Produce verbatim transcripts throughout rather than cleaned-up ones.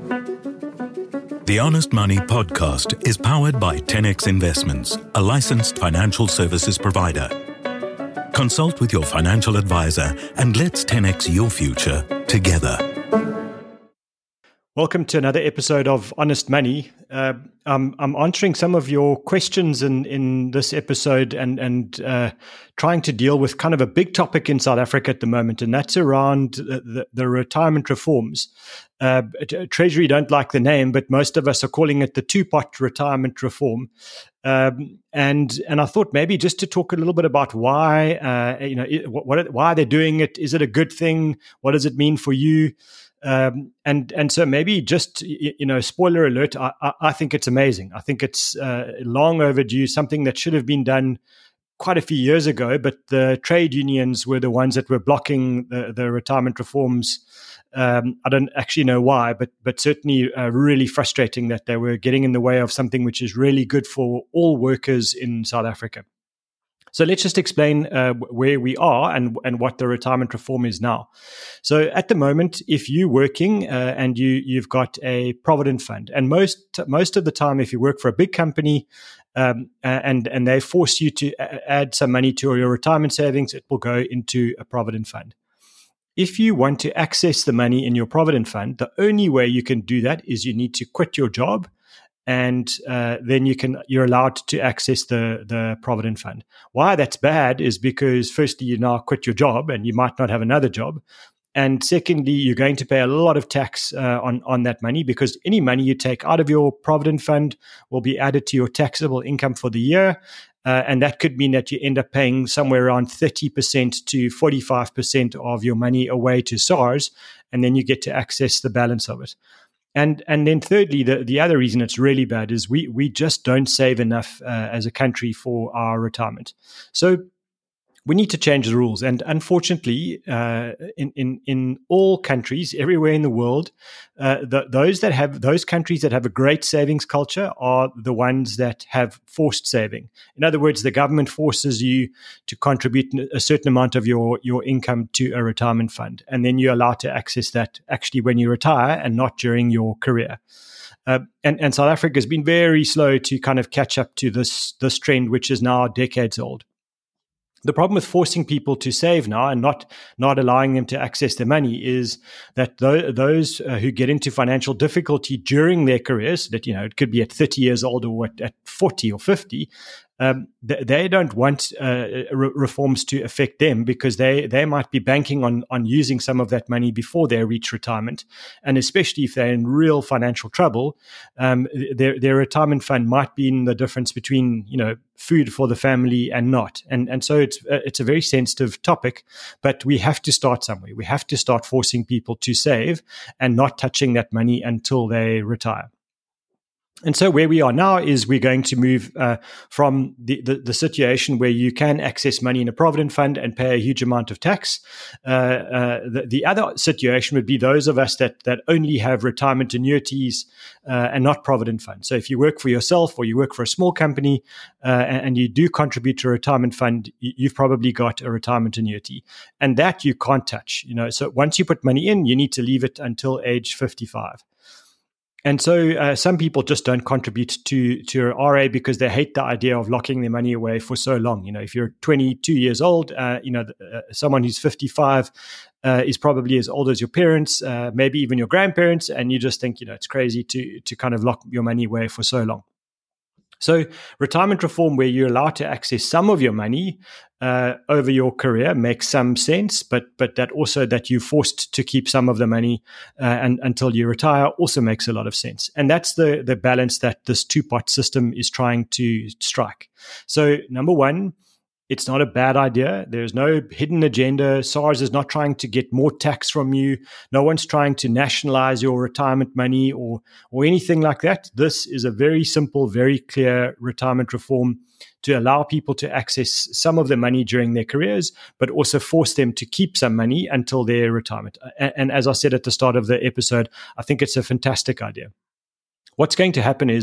The Honest Money podcast is powered by ten X Investments, a licensed financial services provider. Consult with your financial advisor and let's ten X your future together. Welcome to another episode of Honest Money. Uh, I'm, I'm answering some of your questions in, in this episode and, and uh, trying to deal with kind of a big topic in South Africa at the moment, and that's around the, the, the retirement reforms. Uh, Treasury don't like the name, but most of us are calling it the two-pot retirement reform. Um, and and I thought maybe just to talk a little bit about why, uh, you know, what, what why they're doing it. Is it a good thing? What does it mean for you? Um, and and so maybe just, you know, spoiler alert, I, I, I think it's amazing. I think it's uh, long overdue, something that should have been done quite a few years ago, but the trade unions were the ones that were blocking the, the retirement reforms. Um, I don't actually know why, but but certainly uh, really frustrating that they were getting in the way of something which is really good for all workers in South Africa. So let's just explain uh, where we are and, and what the retirement reform is now. So at the moment, if you're working uh, and you, you've got a provident fund, and most most of the time, if you work for a big company um, and, and they force you to add some money to your retirement savings, it will go into a provident fund. If you want to access the money in your provident fund, the only way you can do that is you need to quit your job, and uh, then you can you're allowed to access the the provident fund. Why that's bad is because firstly, you now quit your job and you might not have another job, and secondly, you're going to pay a lot of tax uh, on on that money, because any money you take out of your provident fund will be added to your taxable income for the year. Uh, and that could mean that you end up paying somewhere around thirty percent to forty-five percent of your money away to SARS, and then you get to access the balance of it. And and then thirdly, the, the other reason it's really bad is we we just don't save enough uh, as a country for our retirement. So we need to change the rules. And unfortunately, uh, in, in, in all countries, everywhere in the world, uh, the, those that have those countries that have a great savings culture are the ones that have forced saving. In other words, the government forces you to contribute a certain amount of your, your income to a retirement fund. And then you're allowed to access that actually when you retire and not during your career. Uh, and, and South Africa has been very slow to kind of catch up to this, this trend, which is now decades old. The problem with forcing people to save now and not not allowing them to access their money is that th- those uh, who get into financial difficulty during their careers, that, you know, it could be at thirty years old or at, at forty or fifty, um, th- they don't want uh, re- reforms to affect them, because they, they might be banking on, on using some of that money before they reach retirement. And especially if they're in real financial trouble, um, their, their retirement fund might be in the difference between, you know, food for the family and not. And and so it's uh, it's a very sensitive topic, but we have to start somewhere. We have to start forcing people to save and not touching that money until they retire. And so where we are now is we're going to move uh, from the, the, the situation where you can access money in a provident fund and pay a huge amount of tax. Uh, uh, the, the other situation would be those of us that that only have retirement annuities uh, and not provident funds. So if you work for yourself or you work for a small company uh, and, and you do contribute to a retirement fund, you've probably got a retirement annuity, and that you can't touch. You know, so once you put money in, you need to leave it until age fifty-five. And so uh, some people just don't contribute to to an R A because they hate the idea of locking their money away for so long. You know, if you're twenty-two years old, uh, you know, uh, someone who's fifty-five uh, is probably as old as your parents, uh, maybe even your grandparents, and you just think, you know, it's crazy to to kind of lock your money away for so long. So retirement reform, where you're allowed to access some of your money uh, over your career, makes some sense, but but that also that you're forced to keep some of the money uh, and, until you retire also makes a lot of sense. And that's the, the balance that this two-pot system is trying to strike. So number one, it's not a bad idea. There's no hidden agenda. SARS is not trying to get more tax from you. No one's trying to nationalize your retirement money or or anything like that. This is a very simple, very clear retirement reform to allow people to access some of the money during their careers, but also force them to keep some money until their retirement. And, and as I said at the start of the episode, I think it's a fantastic idea. What's going to happen is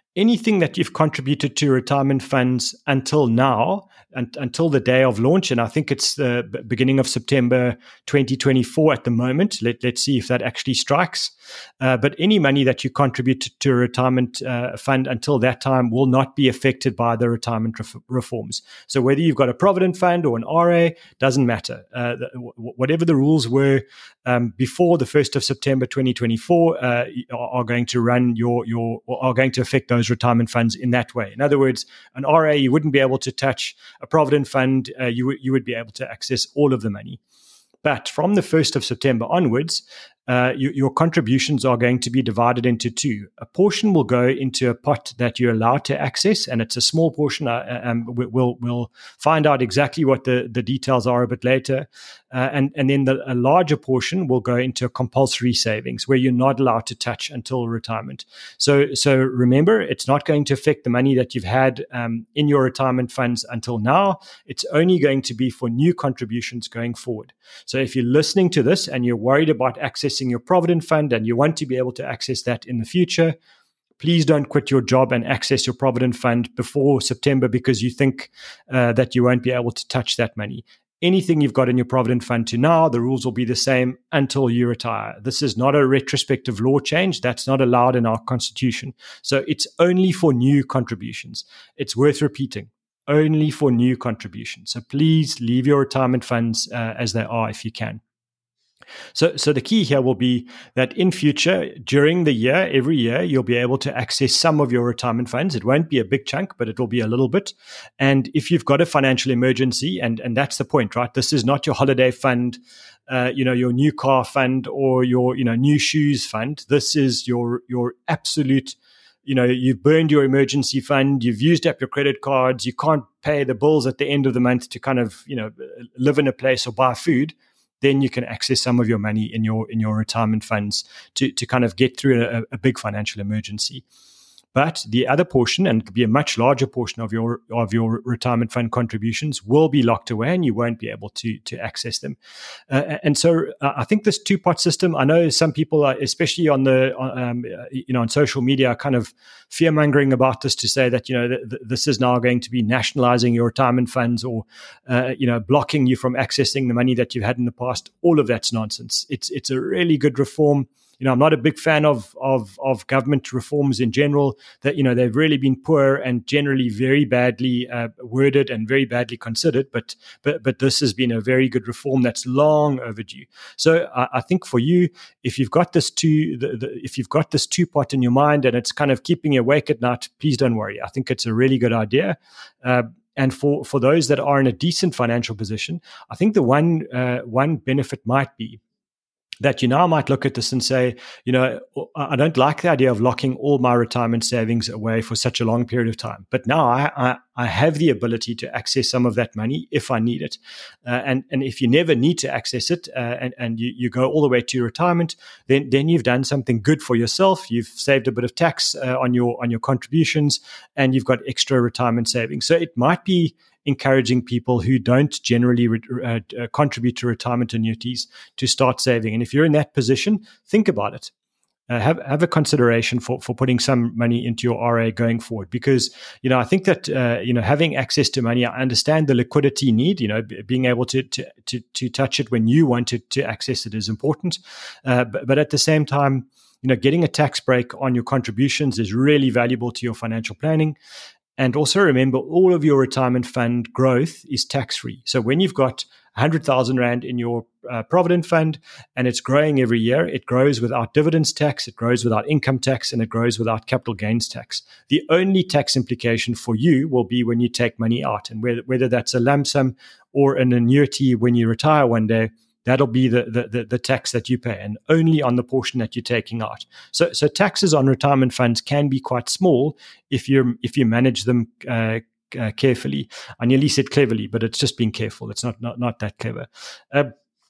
anything that you've contributed to retirement funds until now, and, until the day of launch, and I think it's the beginning of September twenty twenty-four at the moment. Let, let's see if that actually strikes. Uh, but any money that you contribute to, to a retirement uh, fund until that time will not be affected by the retirement ref- reforms. So whether you've got a Provident Fund or an R A, doesn't matter. Uh, the, w- whatever the rules were um, before the first of September twenty twenty-four uh, are, are going to run your, your, or are going to affect those retirement funds in that way. In other words, an R A, you wouldn't be able to touch. A Provident Fund, uh, you, w- you would be able to access all of the money. But from the first of September onwards, uh, you, your contributions are going to be divided into two. A portion will go into a pot that you're allowed to access, and it's a small portion. Uh, um, we'll, we'll find out exactly what the, the details are a bit later. Uh, and, and then the, a larger portion will go into a compulsory savings where you're not allowed to touch until retirement. So, so remember, it's not going to affect the money that you've had um, in your retirement funds until now. It's only going to be for new contributions going forward. So if you're listening to this and you're worried about accessing your Provident Fund and you want to be able to access that in the future, please don't quit your job and access your Provident Fund before September because you think uh, that you won't be able to touch that money. Anything you've got in your Provident Fund to now, the rules will be the same until you retire. This is not a retrospective law change. That's not allowed in our constitution. So it's only for new contributions. It's worth repeating. Only for new contributions. So please leave your retirement funds uh, as they are if you can. So, so the key here will be that in future, during the year, every year, you'll be able to access some of your retirement funds. It won't be a big chunk, but it will be a little bit. And if you've got a financial emergency, and, and that's the point, right? This is not your holiday fund, uh, you know, your new car fund or your, you know, new shoes fund. This is your, your absolute, you know, you've burned your emergency fund, you've used up your credit cards, you can't pay the bills at the end of the month to kind of, you know, live in a place or buy food. Then you can access some of your money in your in your retirement funds to to kind of get through a, a big financial emergency. But the other portion, and it could be a much larger portion of your of your retirement fund contributions, will be locked away, and you won't be able to to access them. Uh, and so, uh, I think this two pot system. I know some people, are, especially on the um, you know on social media, are kind of fear mongering about this to say that you know th- th- this is now going to be nationalizing your retirement funds or uh, you know blocking you from accessing the money that you've had in the past. All of that's nonsense. It's it's a really good reform. You know, I'm not a big fan of of of government reforms in general. That you know they've really been poor and generally very badly uh, worded and very badly considered. But but but this has been a very good reform that's long overdue. So I, I think for you, if you've got this two, the, the, if you've got this two pot in your mind and it's kind of keeping you awake at night, please don't worry. I think it's a really good idea. Uh, And for, for those that are in a decent financial position, I think the one uh, one benefit might be that you now might look at this and say, you know, I don't like the idea of locking all my retirement savings away for such a long period of time. But now I, I, I have the ability to access some of that money if I need it. Uh, and, and if you never need to access it uh, and, and you, you go all the way to retirement, then, then you've done something good for yourself. You've saved a bit of tax uh, on your on your contributions and you've got extra retirement savings. So it might be encouraging people who don't generally re- uh, uh, contribute to retirement annuities to start saving. And if you're in that position, think about it. Uh, have have a consideration for, for putting some money into your R A going forward, because you know I think that uh, you know having access to money, I understand the liquidity need. You know, b- being able to to to to touch it when you want to to access it is important. Uh, but, but at the same time, you know, getting a tax break on your contributions is really valuable to your financial planning. And also remember, all of your retirement fund growth is tax-free. So when you've got one hundred thousand Rand in your uh, Provident Fund and it's growing every year, it grows without dividends tax, it grows without income tax, and it grows without capital gains tax. The only tax implication for you will be when you take money out. And whether, whether that's a lump sum or an annuity when you retire one day, that'll be the, the, the, the tax that you pay, and only on the portion that you're taking out. So, so taxes on retirement funds can be quite small if you if you manage them uh, uh, carefully. I nearly said cleverly, but it's just being careful. It's not not, not that clever. Uh,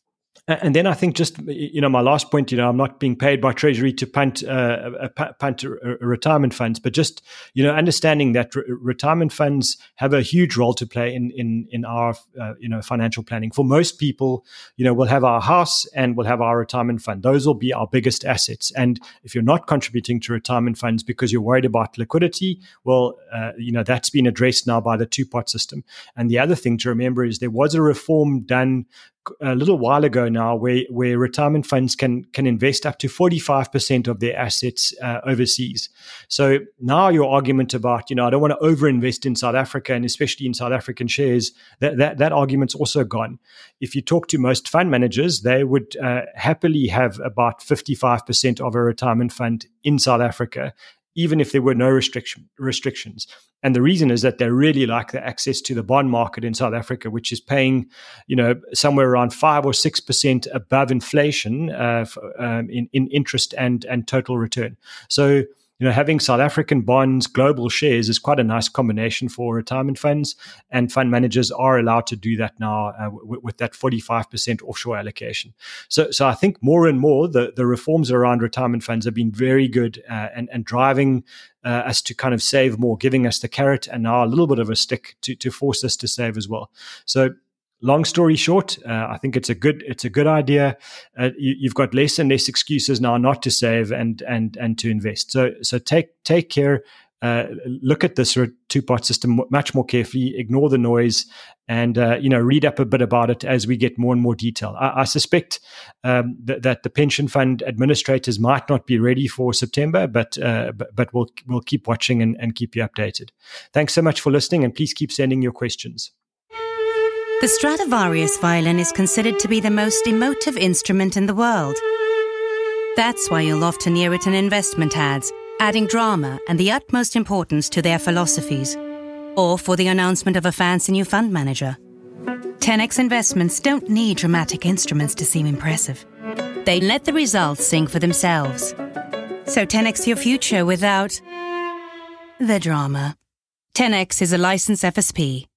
And then I think just, you know, my last point, you know, I'm not being paid by Treasury to punt, uh, uh, punt uh, retirement funds, but just, you know, understanding that re- retirement funds have a huge role to play in in in our, uh, you know, financial planning. For most people, you know, we'll have our house and we'll have our retirement fund. Those will be our biggest assets. And if you're not contributing to retirement funds because you're worried about liquidity, well, uh, you know, that's been addressed now by the two-pot system. And the other thing to remember is there was a reform done a little while ago now where, where retirement funds can can invest up to forty-five percent of their assets uh, overseas. So now your argument about, you know, I don't want to overinvest in South Africa and especially in South African shares, that, that, that argument's also gone. If you talk to most fund managers, they would uh, happily have about fifty-five percent of a retirement fund in South Africa, even if there were no restriction, restrictions. And the reason is that they really like the access to the bond market in South Africa, which is paying, you know, somewhere around five or six percent above inflation uh, for, um, in, in interest and, and total return. So, you know, having South African bonds, global shares is quite a nice combination for retirement funds, and fund managers are allowed to do that now uh, w- with that forty-five percent offshore allocation. So, so I think more and more the, the reforms around retirement funds have been very good uh, and, and driving uh, us to kind of save more, giving us the carrot and now a little bit of a stick to, to force us to save as well. So, long story short, uh, I think it's a good it's a good idea. Uh, you, you've got less and less excuses now not to save and and and to invest. So so take take care. Uh, look at this two-part system much more carefully. Ignore the noise, and uh, you know read up a bit about it as we get more and more detail. I, I suspect um, th- that the pension fund administrators might not be ready for September, but uh, but, but we'll we'll keep watching and, and keep you updated. Thanks so much for listening, and please keep sending your questions. The Stradivarius violin is considered to be the most emotive instrument in the world. That's why you'll often hear it in investment ads, adding drama and the utmost importance to their philosophies, or for the announcement of a fancy new fund manager. ten X Investments don't need dramatic instruments to seem impressive. They let the results sing for themselves. So ten X your future without the drama. ten X is a licensed F S P.